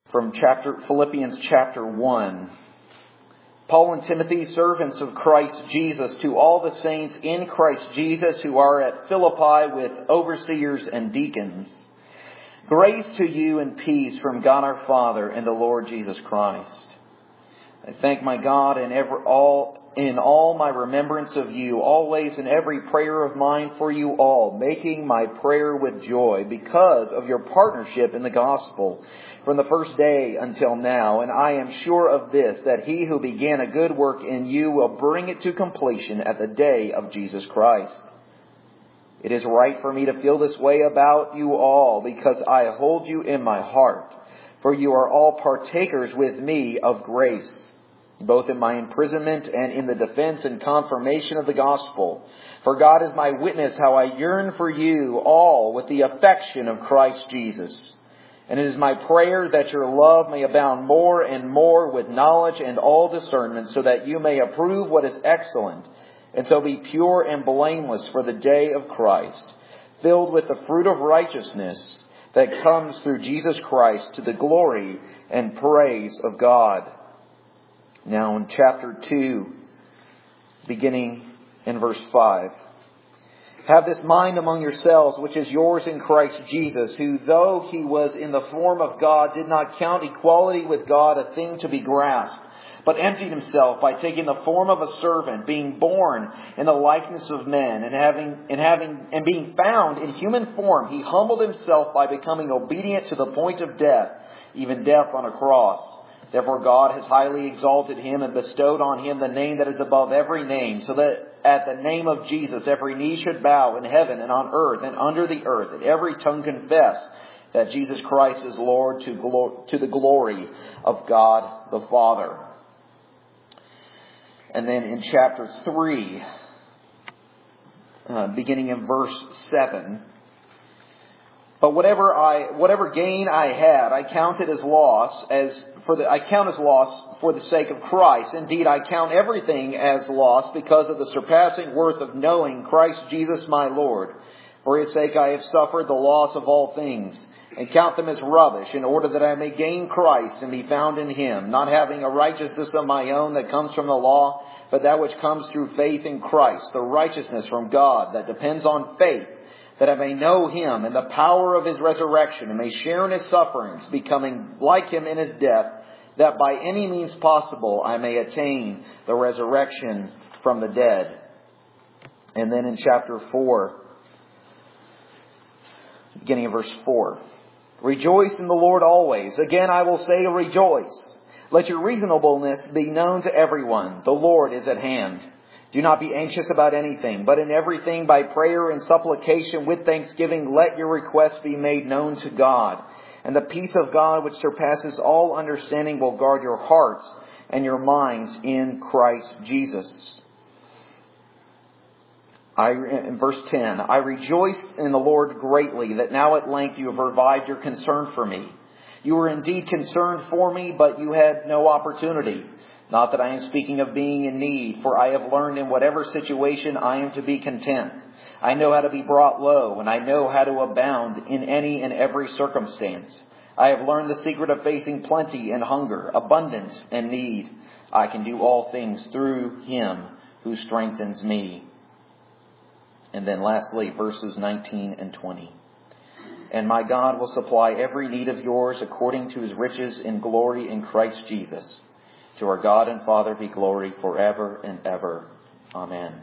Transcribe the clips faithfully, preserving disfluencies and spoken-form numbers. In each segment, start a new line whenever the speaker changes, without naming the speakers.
from chapter Philippians chapter one. Paul and Timothy, servants of Christ Jesus, to all the saints in Christ Jesus who are at Philippi with overseers and deacons. Grace to you and peace from God our Father and the Lord Jesus Christ. I thank my God in every, all, in all my remembrance of you, always in every prayer of mine for you all, making my prayer with joy because of your partnership in the gospel from the first day until now. And I am sure of this, that he who began a good work in you will bring it to completion at the day of Jesus Christ. It is right for me to feel this way about you all, because I hold you in my heart. For you are all partakers with me of grace, both in my imprisonment and in the defense and confirmation of the gospel. For God is my witness how I yearn for you all with the affection of Christ Jesus. And it is my prayer that your love may abound more and more with knowledge and all discernment, so that you may approve what is excellent, and so be pure and blameless for the day of Christ, filled with the fruit of righteousness that comes through Jesus Christ to the glory and praise of God. Now in chapter two, beginning in verse five. Have this mind among yourselves, which is yours in Christ Jesus, who though he was in the form of God, did not count equality with God a thing to be grasped, but emptied himself by taking the form of a servant, being born in the likeness of men, and having and having and being found in human form, he humbled himself by becoming obedient to the point of death, even death on a cross. Therefore God has highly exalted him and bestowed on him the name that is above every name, so that at the name of Jesus every knee should bow in heaven and on earth and under the earth, and every tongue confess that Jesus Christ is Lord, to, glo- to the glory of God the Father. And then in chapter three, uh, beginning in verse seven, but whatever I, whatever gain I had, I count it as loss, as for the, I count as loss for the sake of Christ. Indeed, I count everything as loss because of the surpassing worth of knowing Christ Jesus my Lord. For his sake I have suffered the loss of all things, and count them as rubbish, in order that I may gain Christ and be found in him, not having a righteousness of my own that comes from the law, but that which comes through faith in Christ, the righteousness from God that depends on faith, that I may know him and the power of his resurrection, and may share in his sufferings, becoming like him in his death, that by any means possible I may attain the resurrection from the dead. And then in chapter four, beginning of verse four, rejoice in the Lord always. Again I will say rejoice. Let your reasonableness be known to everyone. The Lord is at hand. Do not be anxious about anything, but in everything by prayer and supplication with thanksgiving let your requests be made known to God. And the peace of God, which surpasses all understanding, will guard your hearts and your minds in Christ Jesus. I, in verse ten, I rejoiced in the Lord greatly that now at length you have revived your concern for me. You were indeed concerned for me, but you had no opportunity. Not that I am speaking of being in need, for I have learned in whatever situation I am to be content. I know how to be brought low, and I know how to abound in any and every circumstance. I have learned the secret of facing plenty and hunger, abundance and need. I can do all things through him who strengthens me. And then lastly, verses nineteen and twenty. And my God will supply every need of yours according to his riches in glory in Christ Jesus. To our God and Father be glory forever and ever. Amen.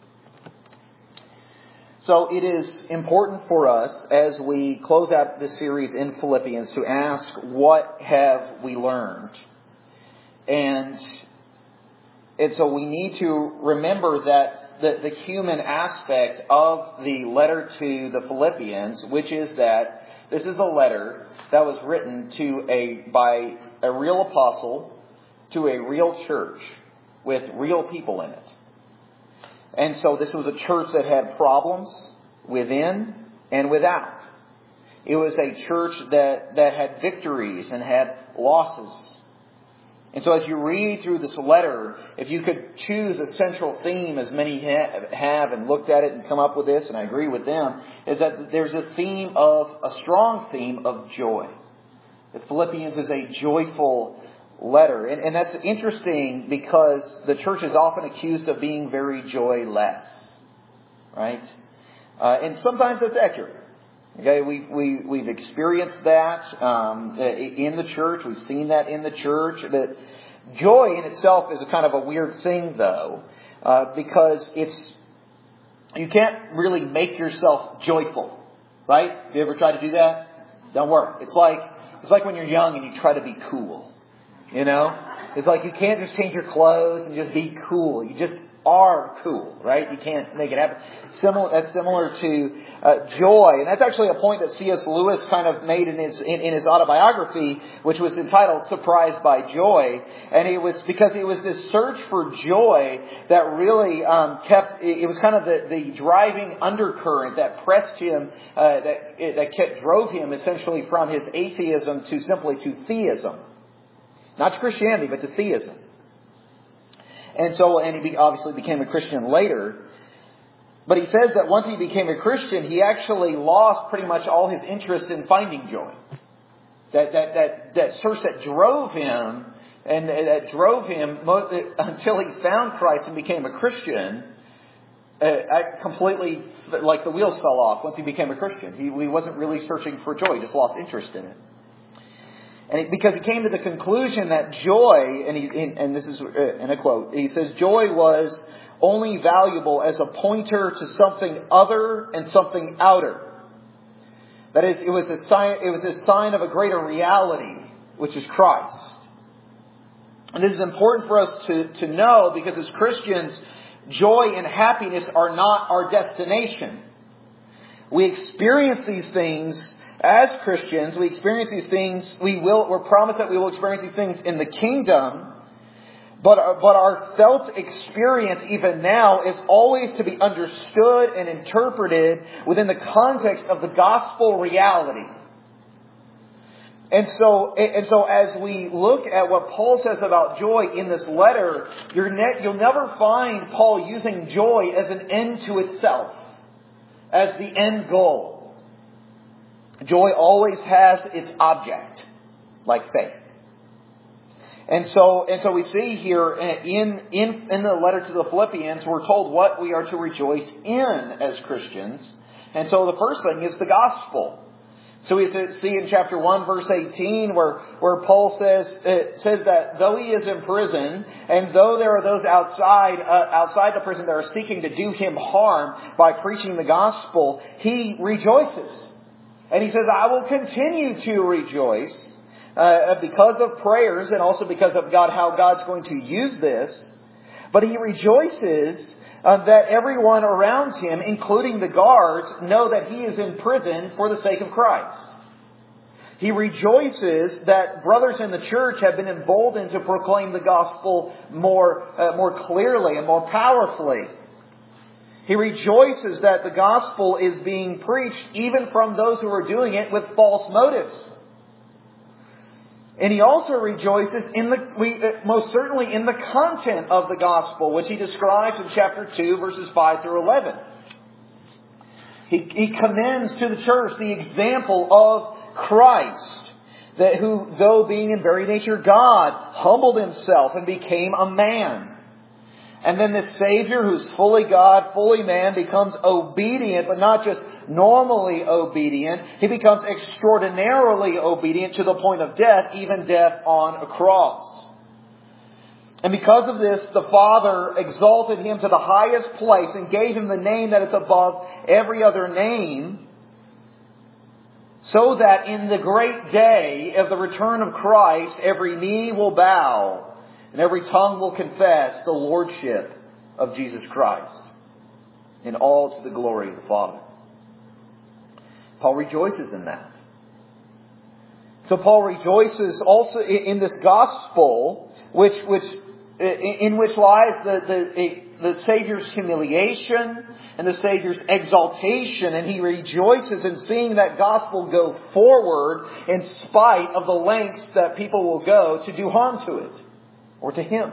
So it is important for us as we close out this series in Philippians to ask, what have we learned? And, and so we need to remember that the, the human aspect of the letter to the Philippians, which is that this is a letter that was written to a by a real apostle to a real church with real people in it. And so this was a church that had problems within and without. It was a church that, that had victories and had losses. And so as you read through this letter, if you could choose a central theme, as many ha- have and looked at it and come up with this, and I agree with them, is that there's a theme of, a strong theme of joy. that Philippians is a joyful letter. And, and that's interesting because the church is often accused of being very joyless. Right? Uh, and sometimes that's accurate. Okay, we, we, we've experienced that um, in the church. We've seen that in the church. But joy in itself is a kind of a weird thing, though, uh, because it's you can't really make yourself joyful, right? Have you ever tried to do that? Don't work. It's like it's like when you're young and you try to be cool. You know, it's like you can't just change your clothes and just be cool. You just are cool, right? You can't make it happen. Similar, that's similar to uh, joy, and that's actually a point that C S Lewis kind of made in his in, in his autobiography, which was entitled "Surprised by Joy," and it was because it was this search for joy that really um, kept. It was kind of the, the driving undercurrent that pressed him, uh, that that kept drove him essentially from his atheism to simply to theism, not to Christianity, but to theism. And so, and he obviously became a Christian later. But he says that once he became a Christian, he actually lost pretty much all his interest in finding joy. That that that that search that drove him, and that drove him until he found Christ and became a Christian, uh, completely, like the wheels fell off once he became a Christian. He, he wasn't really searching for joy. He just lost interest in it. And it, because he came to the conclusion that joy, and, he, and this is in a quote, he says, joy was only valuable as a pointer to something other and something outer. That is, it was a sign, it was a sign of a greater reality, which is Christ. And this is important for us to, to know because as Christians, joy and happiness are not our destination. We experience these things as Christians, we experience these things, we will, we're promised that we will experience these things in the kingdom, but, but our felt experience even now is always to be understood and interpreted within the context of the gospel reality. And so, and so as we look at what Paul says about joy in this letter, you're ne- you'll never find Paul using joy as an end to itself, as the end goal. Joy always has its object, like faith. And so, and so we see here in, in, in the letter to the Philippians, we're told what we are to rejoice in as Christians. And so the first thing is the gospel. So we see in chapter one, verse eighteen, where, where Paul says, it says that though he is in prison, and though there are those outside, uh, outside the prison that are seeking to do him harm by preaching the gospel, he rejoices. And he says, I will continue to rejoice uh, because of prayers and also because of God, how God's going to use this. But he rejoices uh, that everyone around him, including the guards, know that he is in prison for the sake of Christ. He rejoices that brothers in the church have been emboldened to proclaim the gospel more, uh, more clearly and more powerfully. He rejoices that the gospel is being preached even from those who are doing it with false motives. And he also rejoices in the, we, most certainly in the content of the gospel, which he describes in chapter two, verses five through eleven. He, he commends to the church the example of Christ, that who, though being in very nature God, humbled himself and became a man. And then this Savior, who's fully God, fully man, becomes obedient, but not just normally obedient. He becomes extraordinarily obedient to the point of death, even death on a cross. And because of this, the Father exalted him to the highest place and gave him the name that is above every other name, so that in the great day of the return of Christ, every knee will bow and every tongue will confess the lordship of Jesus Christ, and all to the glory of the Father. Paul rejoices in that. So Paul rejoices also in this gospel, which, which, in which lies the, the, the Savior's humiliation and the Savior's exaltation, and he rejoices in seeing that gospel go forward in spite of the lengths that people will go to do harm to it. Or to him.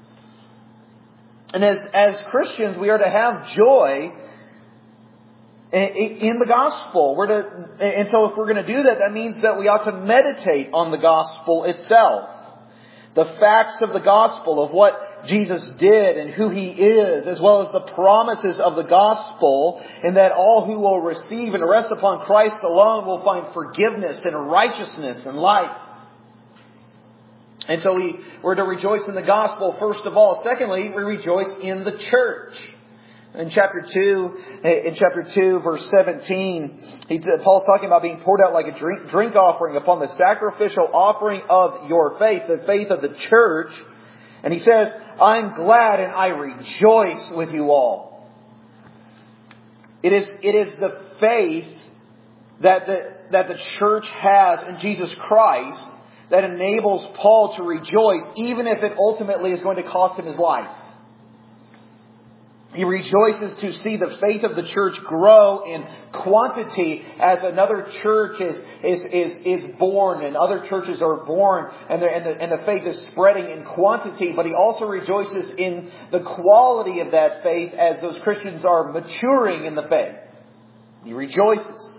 And as, as Christians, we are to have joy in the gospel. We're to, and so if we're going to do that, that means that we ought to meditate on the gospel itself. The facts of the gospel, of what Jesus did and who He is, as well as the promises of the gospel, and that all who will receive and rest upon Christ alone will find forgiveness and righteousness and life. And so we, we're to rejoice in the gospel first of all. Secondly, we rejoice in the church. In chapter two, in chapter two, verse seventeen, he, Paul's talking about being poured out like a drink, drink offering upon the sacrificial offering of your faith, the faith of the church. And he says, I'm glad and I rejoice with you all. It is, it is the faith that the, that the church has in Jesus Christ that enables Paul to rejoice, even if it ultimately is going to cost him his life. He rejoices to see the faith of the church grow in quantity as another church is is is, is born and other churches are born and the, and, the, and the faith is spreading in quantity. But he also rejoices in the quality of that faith as those Christians are maturing in the faith. He rejoices.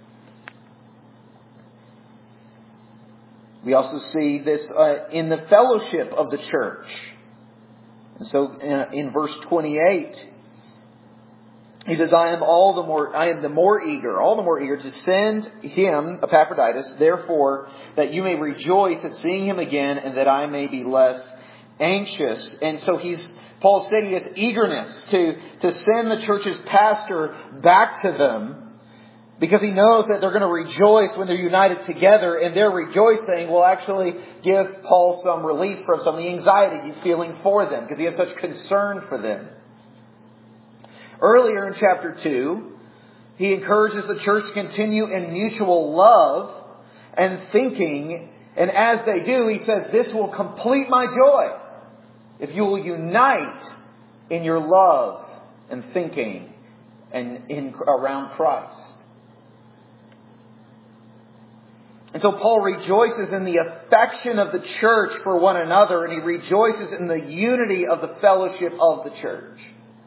We also see this uh, in the fellowship of the church. And so uh, in verse twenty-eight, he says, I am all the more, I am the more eager, all the more eager to send him, Epaphroditus, therefore, that you may rejoice at seeing him again and that I may be less anxious. And so he's, Paul's saying he has eagerness to, to send the church's pastor back to them, because he knows that they're going to rejoice when they're united together, and their rejoicing will actually give Paul some relief from some of the anxiety he's feeling for them, because he has such concern for them. Earlier in chapter two, he encourages the church to continue in mutual love and thinking, and as they do, he says, this will complete my joy if you will unite in your love and thinking and in around Christ. And so Paul rejoices in the affection of the church for one another, and he rejoices in the unity of the fellowship of the church.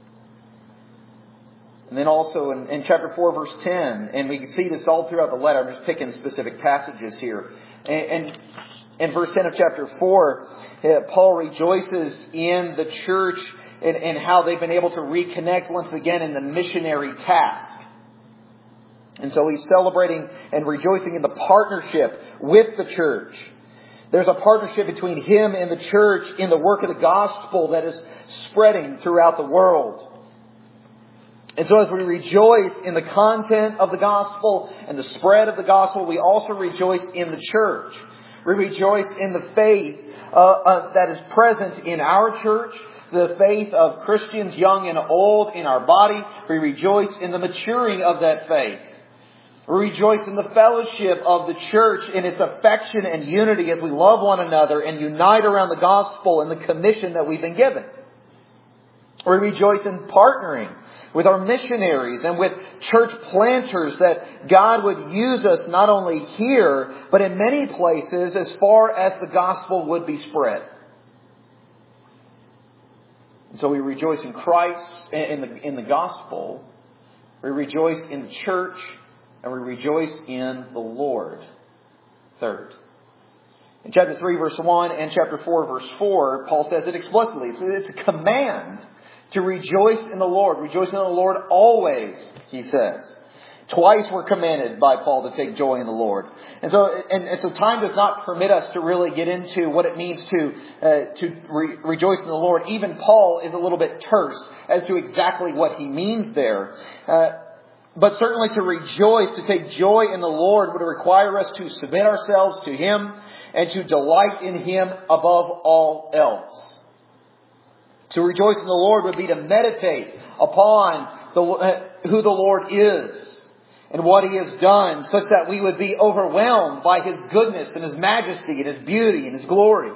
And then also in, in chapter four, verse ten, and we can see this all throughout the letter. I'm just picking specific passages here. And, and in verse ten of chapter four, Paul rejoices in the church and, and how they've been able to reconnect once again in the missionary task. And so he's celebrating and rejoicing in the partnership with the church. There's a partnership between him and the church in the work of the gospel that is spreading throughout the world. And so as we rejoice in the content of the gospel and the spread of the gospel, we also rejoice in the church. We rejoice in the faith uh, uh, that is present in our church, the faith of Christians young and old in our body. We rejoice in the maturing of that faith. We rejoice in the fellowship of the church in its affection and unity as we love one another and unite around the gospel and the commission that we've been given. We rejoice in partnering with our missionaries and with church planters that God would use us not only here, but in many places as far as the gospel would be spread. And so we rejoice in Christ, in the, in the gospel. We rejoice in the church. And we rejoice in the Lord. Third. In chapter three, verse one and chapter four, verse four, Paul says it explicitly. So it's a command to rejoice in the Lord. Rejoice in the Lord always, he says. Twice we're commanded by Paul to take joy in the Lord. And so, and, and so time does not permit us to really get into what it means to, uh, to re- rejoice in the Lord. Even Paul is a little bit terse as to exactly what he means there. Uh, But certainly to rejoice, to take joy in the Lord would require us to submit ourselves to Him and to delight in Him above all else. To rejoice in the Lord would be to meditate upon the, uh, who the Lord is and what He has done, such that we would be overwhelmed by His goodness and His majesty and His beauty and His glory.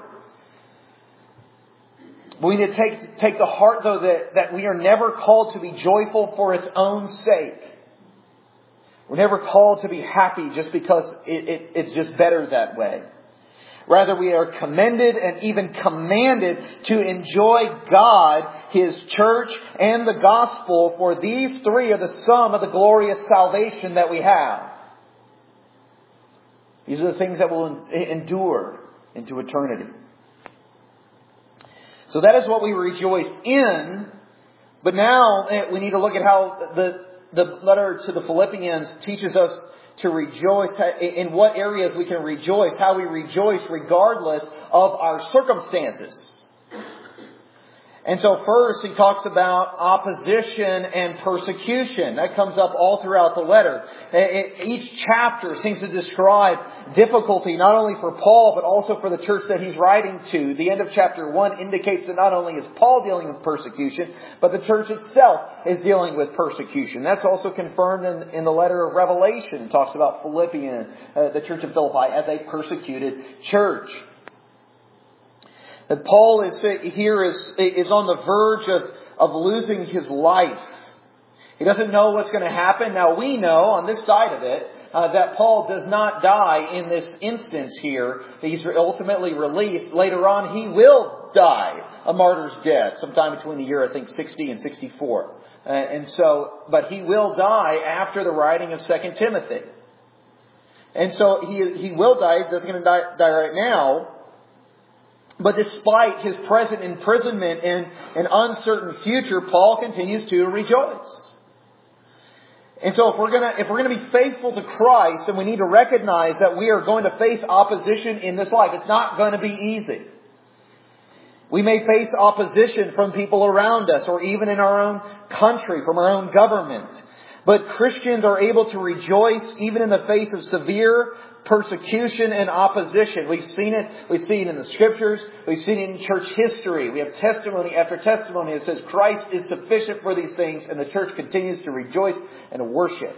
We need to take, take to heart, though, that, that we are never called to be joyful for its own sake. We're never called to be happy just because it, it, it's just better that way. Rather, we are commended and even commanded to enjoy God, His church, and the gospel, for these three are the sum of the glorious salvation that we have. These are the things that will endure into eternity. So that is what we rejoice in. But now we need to look at how the, the letter to the Philippians teaches us to rejoice, in what areas we can rejoice, how we rejoice regardless of our circumstances. And so first he talks about opposition and persecution. That comes up all throughout the letter. Each chapter seems to describe difficulty not only for Paul but also for the church that he's writing to. The end of chapter one indicates that not only is Paul dealing with persecution, but the church itself is dealing with persecution. That's also confirmed in, in the letter of Revelation. It talks about Philippians, uh, the church of Philippi, as a persecuted church. That Paul is here is, is on the verge of, of losing his life. He doesn't know what's going to happen. Now we know on this side of it uh, that Paul does not die in this instance here. He's ultimately released. Later on he will die a martyr's death sometime between the year I think sixty and sixty-four. Uh, and so, but he will die after the writing of Second Timothy. And so he he will die. He doesn't going to die, die right now. But despite his present imprisonment and an uncertain future, Paul continues to rejoice. And so if we're gonna, if we're gonna be faithful to Christ, then we need to recognize that we are going to face opposition in this life. It's not going to be easy. We may face opposition from people around us or even in our own country, from our own government. But Christians are able to rejoice even in the face of severe persecution and opposition. We've seen it. We've seen it in the Scriptures. We've seen it in church history. We have testimony after testimony that says Christ is sufficient for these things, and the church continues to rejoice and worship.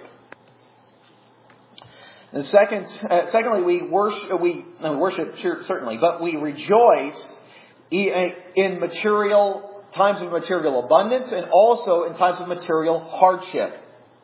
And second, uh, secondly, we worship. We uh, worship certainly, but we rejoice in material times of material abundance, and also in times of material hardship.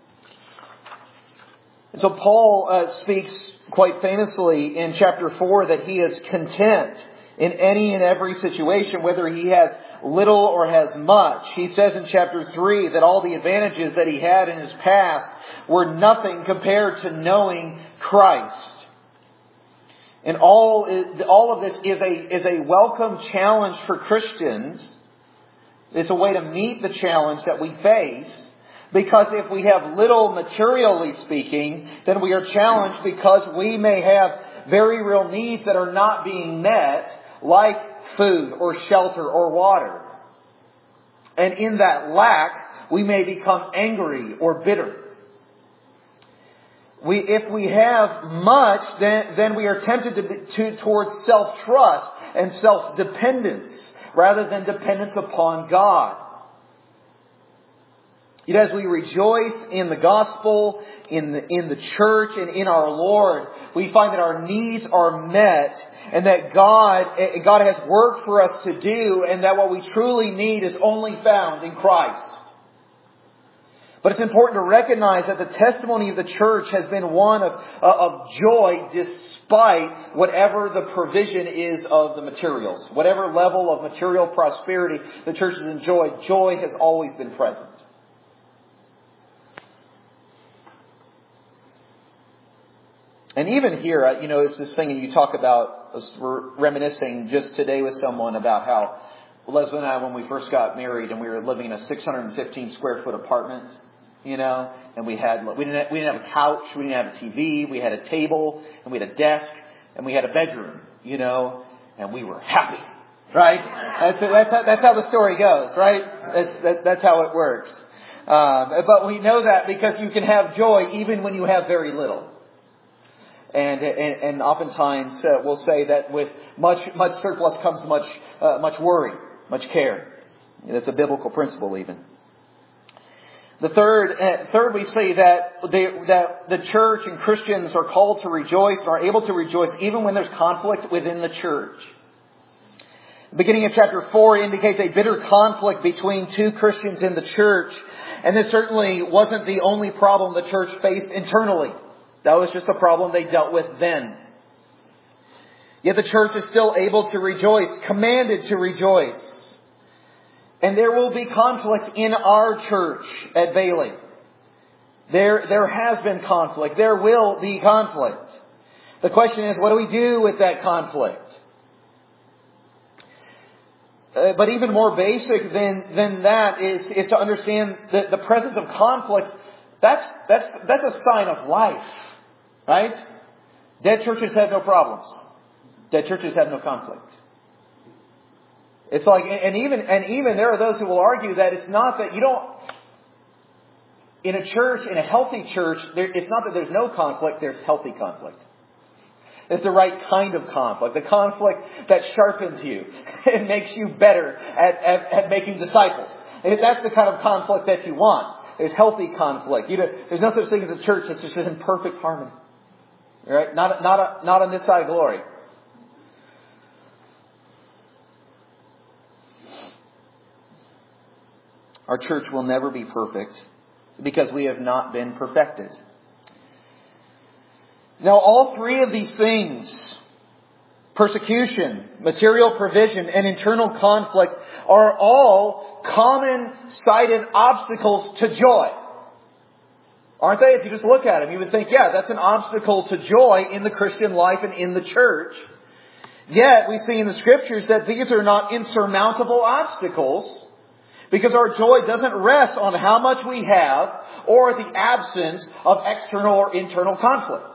And so Paul uh, speaks quite famously in chapter four that he is content in any and every situation, whether he has little or has much. He says in chapter three that all the advantages that he had in his past were nothing compared to knowing Christ. And all is, all of this is a is a welcome challenge for Christians. It's a way to meet the challenge that we face. Because if we have little materially speaking, then we are challenged because we may have very real needs that are not being met, like food or shelter or water. And in that lack, we may become angry or bitter. We, if we have much, then, then we are tempted to, be, to towards self-trust and self-dependence rather than dependence upon God. Yet as we rejoice in the gospel, in the, in the church, and in our Lord, we find that our needs are met, and that God, God has work for us to do, and that what we truly need is only found in Christ. But it's important to recognize that the testimony of the church has been one of, of joy despite whatever the provision is of the materials. Whatever level of material prosperity the church has enjoyed, joy has always been present. And even here, you know, it's this thing, and you talk about, we're reminiscing just today with someone about how Leslie and I, when we first got married and we were living in a six hundred fifteen square foot apartment, you know, and we had, we didn't, have, we didn't have a couch, we didn't have a T V, we had a table, and we had a desk, and we had a bedroom, you know, and we were happy, right? That's, that's, how, that's how the story goes, right? That's, that, that's how it works. Um, but we know that because you can have joy even when you have very little. And, and, and oftentimes uh, we'll say that with much, much surplus comes much, uh, much worry, much care. That's a biblical principle even. The third, uh, third we say that they, that the church and Christians are called to rejoice and are able to rejoice even when there's conflict within the church. The beginning of chapter four indicates a bitter conflict between two Christians in the church. And this certainly wasn't the only problem the church faced internally. That was just a problem they dealt with then. Yet the church is still able to rejoice, commanded to rejoice. And there will be conflict in our church at Bailey. There, there has been conflict. There will be conflict. The question is, what do we do with that conflict? Uh, but even more basic than, than that is, is to understand that the presence of conflict, that's, that's, that's a sign of life. Right? Dead churches have no problems. Dead churches have no conflict. It's like, and even, and even there are those who will argue that it's not that you don't, in a church, in a healthy church, there, it's not that there's no conflict, there's healthy conflict. It's the right kind of conflict. The conflict that sharpens you and makes you better at, at, at making disciples. That's the kind of conflict that you want. There's healthy conflict. You know, there's no such thing as a church that's just in perfect harmony. Right? Not, not, a, not on this side of glory. Our church will never be perfect because we have not been perfected. Now, all three of these things, persecution, material provision, and internal conflict, are all common-sided obstacles to joy. Aren't they? If you just look at them, you would think, yeah, that's an obstacle to joy in the Christian life and in the church. Yet, we see in the Scriptures that these are not insurmountable obstacles, because our joy doesn't rest on how much we have or the absence of external or internal conflict.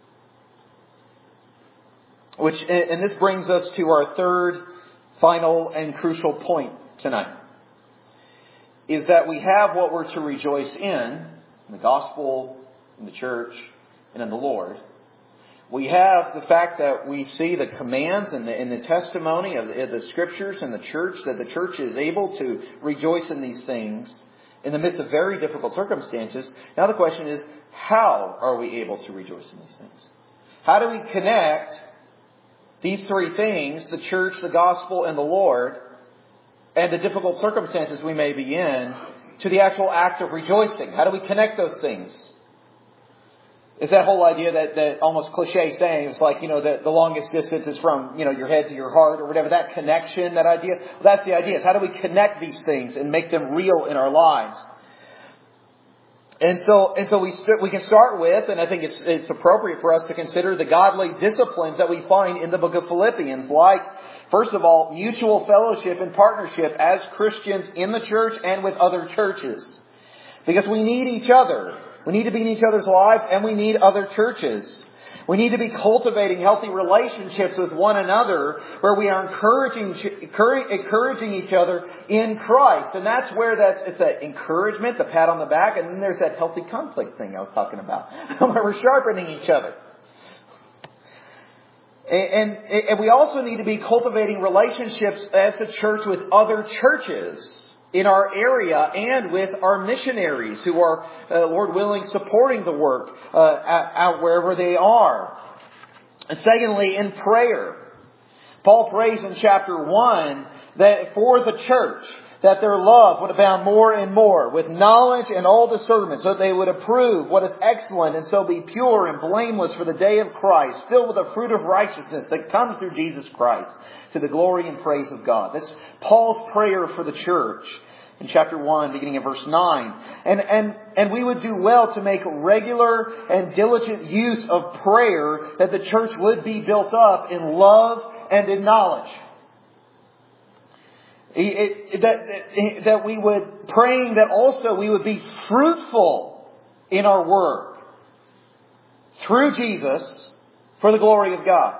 Which, and this brings us to our third, final, and crucial point tonight. Is that we have what we're to rejoice in, in the gospel, in the church, and in the Lord. We have the fact that we see the commands and the, and the testimony of the, of the Scriptures and the church, that the church is able to rejoice in these things in the midst of very difficult circumstances. Now the question is, how are we able to rejoice in these things? How do we connect these three things, the church, the gospel, and the Lord, and the difficult circumstances we may be in, to the actual act of rejoicing? How do we connect those things? It's that whole idea that, that almost cliche saying, it's like, you know, that the longest distance is from, you know, your head to your heart or whatever, that connection, that idea. Well, that's the idea. Is how do we connect these things and make them real in our lives? And so, and so we st- we can start with, and I think it's it's appropriate for us to consider the godly disciplines that we find in the book of Philippians, like, first of all, mutual fellowship and partnership as Christians in the church and with other churches. Because we need each other. We need to be in each other's lives, and we need other churches. We need to be cultivating healthy relationships with one another where we are encouraging encouraging each other in Christ. And that's where that's it's that encouragement, the pat on the back, and then there's that healthy conflict thing I was talking about, where we're sharpening each other. And, and, and we also need to be cultivating relationships as a church with other churches in our area and with our missionaries who are, uh, Lord willing, supporting the work uh, out wherever they are. And secondly, in prayer. Paul prays in chapter one that for the church, that their love would abound more and more with knowledge and all discernment, so that they would approve what is excellent and so be pure and blameless for the day of Christ, filled with the fruit of righteousness that comes through Jesus Christ, to the glory and praise of God. That's Paul's prayer for the church in chapter one, beginning in verse nine. And, and, and we would do well to make regular and diligent use of prayer, that the church would be built up in love and in knowledge. It, it, that, that we would, praying that also we would be fruitful in our work through Jesus for the glory of God.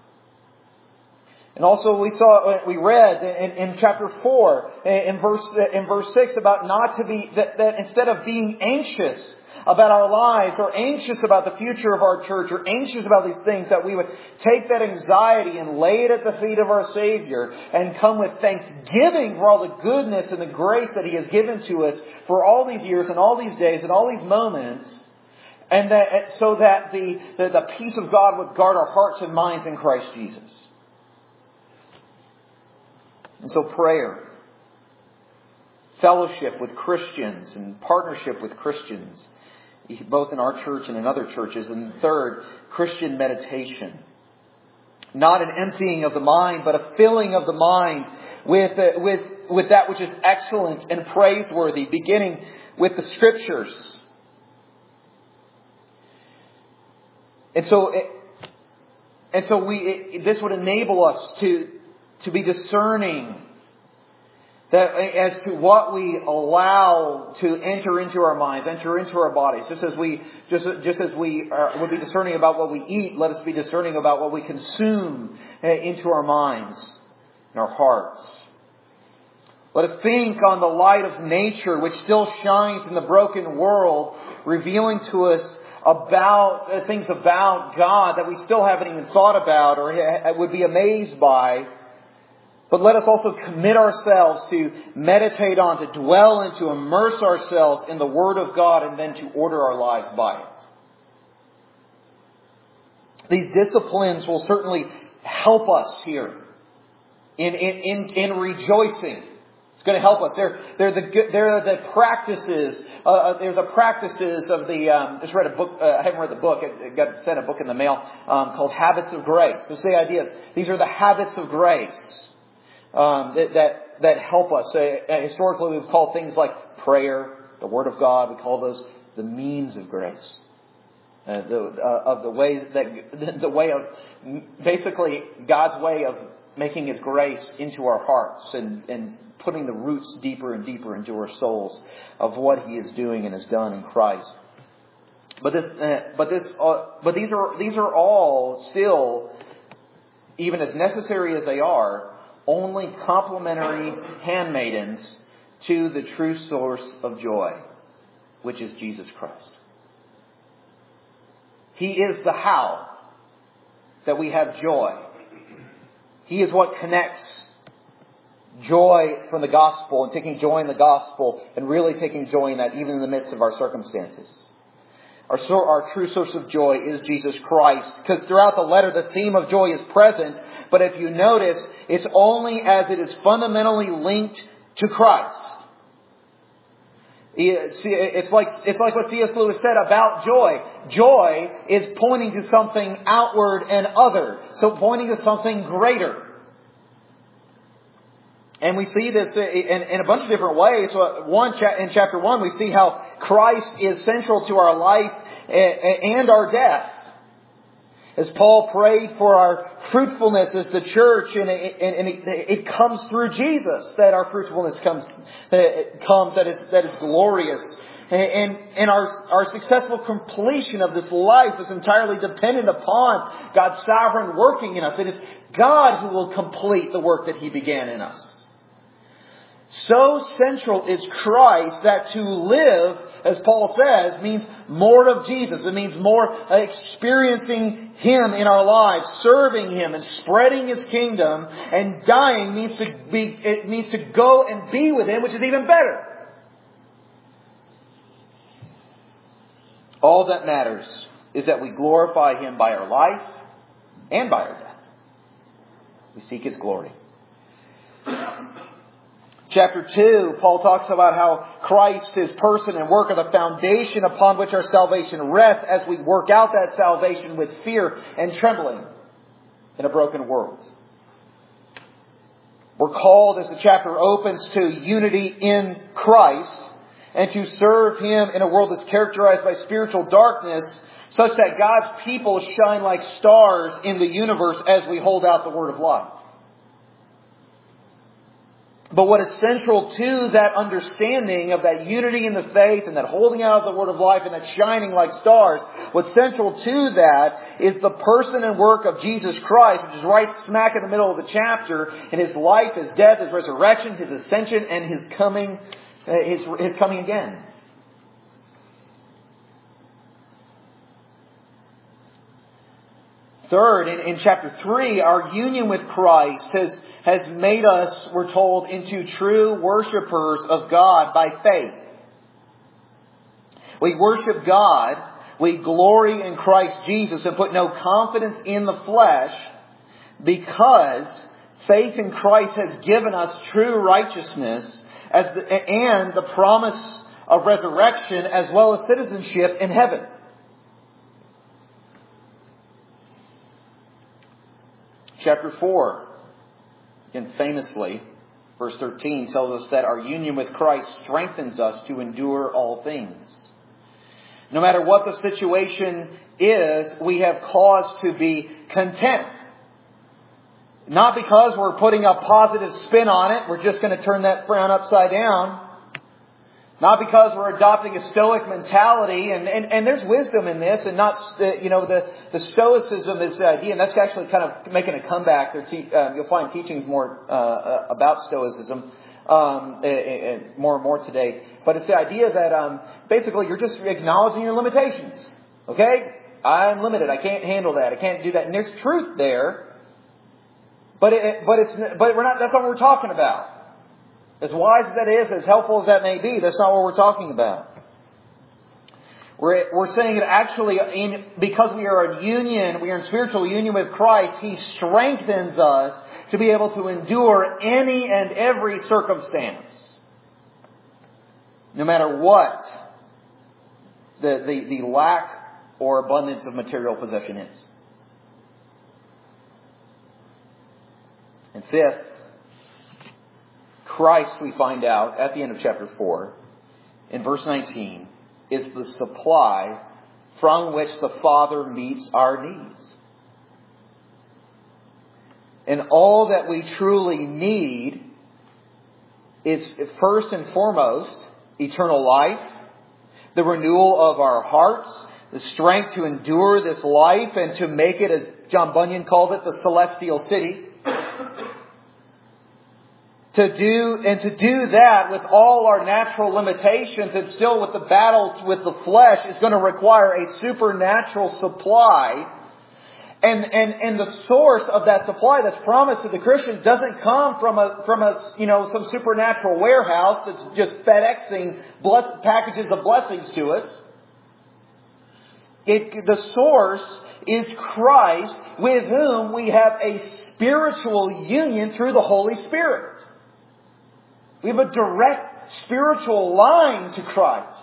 And also we saw, we read in, in chapter four, in verse, in verse six, about not to be, that, that instead of being anxious about our lives, or anxious about the future of our church, or anxious about these things, that we would take that anxiety and lay it at the feet of our Savior and come with thanksgiving for all the goodness and the grace that He has given to us for all these years and all these days and all these moments, and that so that the, the, the peace of God would guard our hearts and minds in Christ Jesus. And so prayer, fellowship with Christians and partnership with Christians, both in our church and in other churches. And third, Christian meditation. Not an emptying of the mind, but a filling of the mind with, uh, with, with that which is excellent and praiseworthy, beginning with the Scriptures. And so, and so we, it, this would enable us to, to be discerning that as to what we allow to enter into our minds, enter into our bodies. Just as we, just, just as we are, would be discerning about what we eat, let us be discerning about what we consume into our minds and our hearts. Let us think on the light of nature, which still shines in the broken world, revealing to us about uh, things about God that we still haven't even thought about or ha- would be amazed by. But let us also commit ourselves to meditate on, to dwell and to immerse ourselves in the Word of God, and then to order our lives by it. These disciplines will certainly help us here in, in, in, in rejoicing. It's going to help us. They're, they're the, they're the practices, uh, they're the practices of the, um, I just read a book, uh, I haven't read the book, I got sent a book in the mail, um, called Habits of Grace. So the idea is, these are the habits of grace, um, that, that, that help us. Uh, historically we've called things like prayer, the Word of God, we call those the means of grace. Uh, the, uh, of the ways that, the way of, basically God's way of making His grace into our hearts and, and putting the roots deeper and deeper into our souls of what He is doing and has done in Christ. But this, uh, but this, uh, but these are these are all still, even as necessary as they are, only complementary handmaidens to the true source of joy, which is Jesus Christ. He is the how that we have joy. He is what connects joy from the gospel and taking joy in the gospel and really taking joy in that even in the midst of our circumstances. Our, our true source of joy is Jesus Christ. Because throughout the letter, the theme of joy is present. But if you notice, it's only as it is fundamentally linked to Christ. It's like, it's like what C S Lewis said about joy. Joy is pointing to something outward and other. So pointing to something greater. And we see this in, in a bunch of different ways. One, in chapter one, we see how Christ is central to our life and our death. As Paul prayed for our fruitfulness as the church, and it, and it, it comes through Jesus that our fruitfulness comes, comes that is that is glorious. And, and our, our successful completion of this life is entirely dependent upon God's sovereign working in us. It is God who will complete the work that He began in us. So central is Christ that to live, as Paul says, means more of Jesus. It means more experiencing Him in our lives, serving Him and spreading His kingdom. And dying means to be, it means to go and be with Him, which is even better. All that matters is that we glorify Him by our life and by our death. We seek His glory. Chapter two, Paul talks about how Christ, His person and work, are the foundation upon which our salvation rests as we work out that salvation with fear and trembling in a broken world. We're called, as the chapter opens, to unity in Christ and to serve Him in a world that's characterized by spiritual darkness, such that God's people shine like stars in the universe as we hold out the word of life. But what is central to that understanding of that unity in the faith and that holding out of the word of life and that shining like stars, what's central to that is the person and work of Jesus Christ, which is right smack in the middle of the chapter, in His life, His death, His resurrection, His ascension, and His coming, uh, His, His coming again. Third, in, in chapter three, our union with Christ has has made us, we're told, into true worshipers of God by faith. We worship God, we glory in Christ Jesus, and put no confidence in the flesh, because faith in Christ has given us true righteousness as the, and the promise of resurrection as well as citizenship in heaven. chapter four. Again, famously, verse thirteen tells us that our union with Christ strengthens us to endure all things. No matter what the situation is, we have cause to be content. Not because we're putting a positive spin on it, we're just going to turn that frown upside down. Not because we're adopting a stoic mentality, and, and, and there's wisdom in this, and not, you know, the, the stoicism is the idea, and that's actually kind of making a comeback. There, te- uh, you'll find teachings more uh, about stoicism um, and, and more and more today. But it's the idea that um, basically you're just acknowledging your limitations. Okay? I'm limited. I can't handle that. I can't do that. And there's truth there. But it, but it's but we're not. That's not what we're talking about. As wise as that is, as helpful as that may be, that's not what we're talking about. We're we're saying that actually, in, because we are in union, we are in spiritual union with Christ, He strengthens us to be able to endure any and every circumstance, no matter what the the, the lack or abundance of material possession is. And fifth, Christ, we find out at the end of chapter four, in verse nineteen, is the supply from which the Father meets our needs. And all that we truly need is, first and foremost, eternal life, the renewal of our hearts, the strength to endure this life and to make it, as John Bunyan called it, the celestial city. To do, and to do that with all our natural limitations and still with the battle with the flesh is going to require a supernatural supply. And, and, and the source of that supply that's promised to the Christian doesn't come from a, from a, you know, some supernatural warehouse that's just FedExing bless, packages of blessings to us. It, the source is Christ, with whom we have a spiritual union through the Holy Spirit. We have a direct spiritual line to Christ.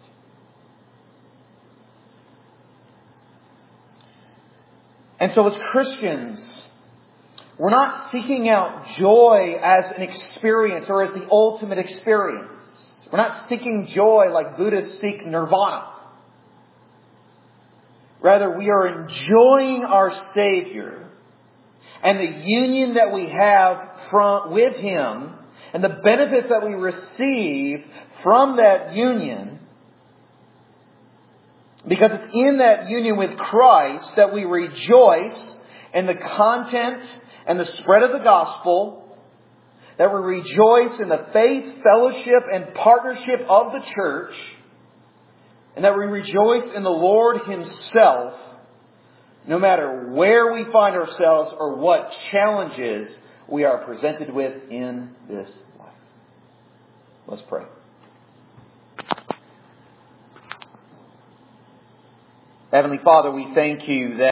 And so as Christians, we're not seeking out joy as an experience or as the ultimate experience. We're not seeking joy like Buddhists seek nirvana. Rather, we are enjoying our Savior and the union that we have from, with Him, and the benefits that we receive from that union, because it's in that union with Christ that we rejoice in the content and the spread of the gospel, that we rejoice in the faith, fellowship, and partnership of the church, and that we rejoice in the Lord Himself, no matter where we find ourselves or what challenges we are presented with in this life. Let's pray. Heavenly Father, we thank You that